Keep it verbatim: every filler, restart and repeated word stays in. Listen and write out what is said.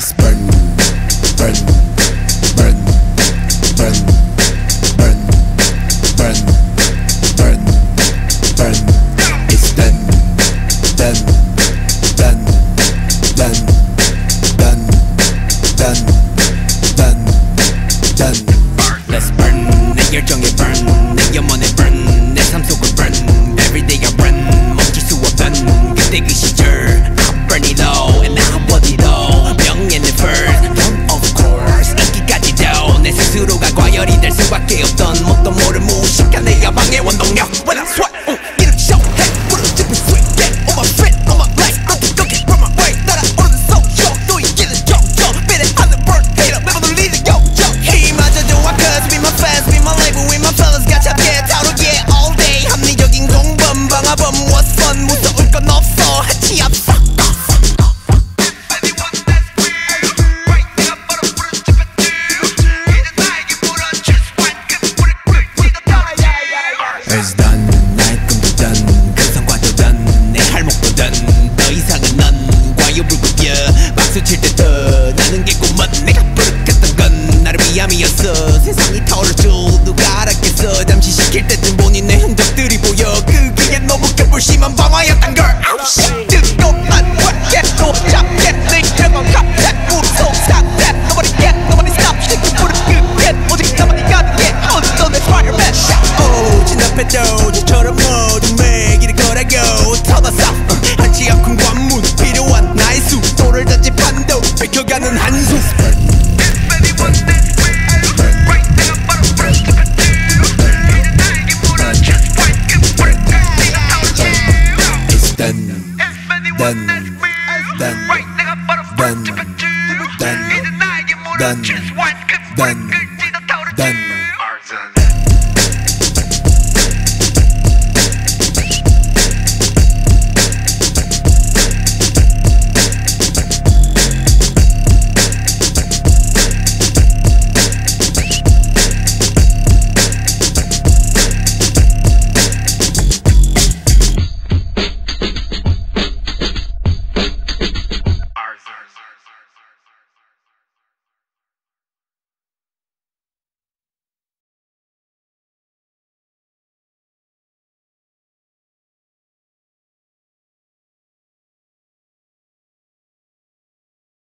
Let's burn, burn, burn, burn, burn, burn, burn, burn. It's done, done, done, done, done, done, done, done. Let's burn. 내 열정에 burn, 내 영혼에 burn, 내 삶 속을 burn. Everyday I run, 멈출 수 없던 그때 그 시절. I burn it all and I want it all. 명예는 first, don't of course. 인기까지도 내 스스로가 과열이 될 수밖에 없던 뭣도 모를 무식한 내 야망의 원동력. When I sweat, uh, 이렇게 show해 부르짖은 sweet get on my feet, on my legs. 꺾이 꺾이 from my way 따라오르는 social. 또 이기는 정정 비례하는 bird hater 매번 울리는 요정. 힘마저 좋아 cause be my fans, be my label, with my fellas 가차게 타오르게 all day. 합리적인 공범 방화범 what's fun 무서울 건 없어 하치 앞서. It's done, 나의 꿈도 done, 그 성과도 done, 내 할목도 done. 더 이상은 넌 과욕을 구겨 박수 칠 때 더 나는 게 꿈은 내가 부르겠던 건 나를 위함이었어. 세상이 타오르죠 누가 알았겠어. 잠시 시킬 때쯤 보니 내 흔적들이 보여. 그게 너무 급불심한 방화였단 걸. 아우 씨 뜨겁만 꽉깨도 잡게 내 경험 갑작 무서운 상태. Nobody get, nobody stop 시키 부른 그게 오직 나만이 가능해. 어떤 내 fireman 오 진압해도 저처럼 모든 매길을 걸어고 터져서 한치 앞큰 관문 필요한 나의 수도를 전집한도 뺏겨가는 한숨. It's done, done, done, done, done, done, done, done.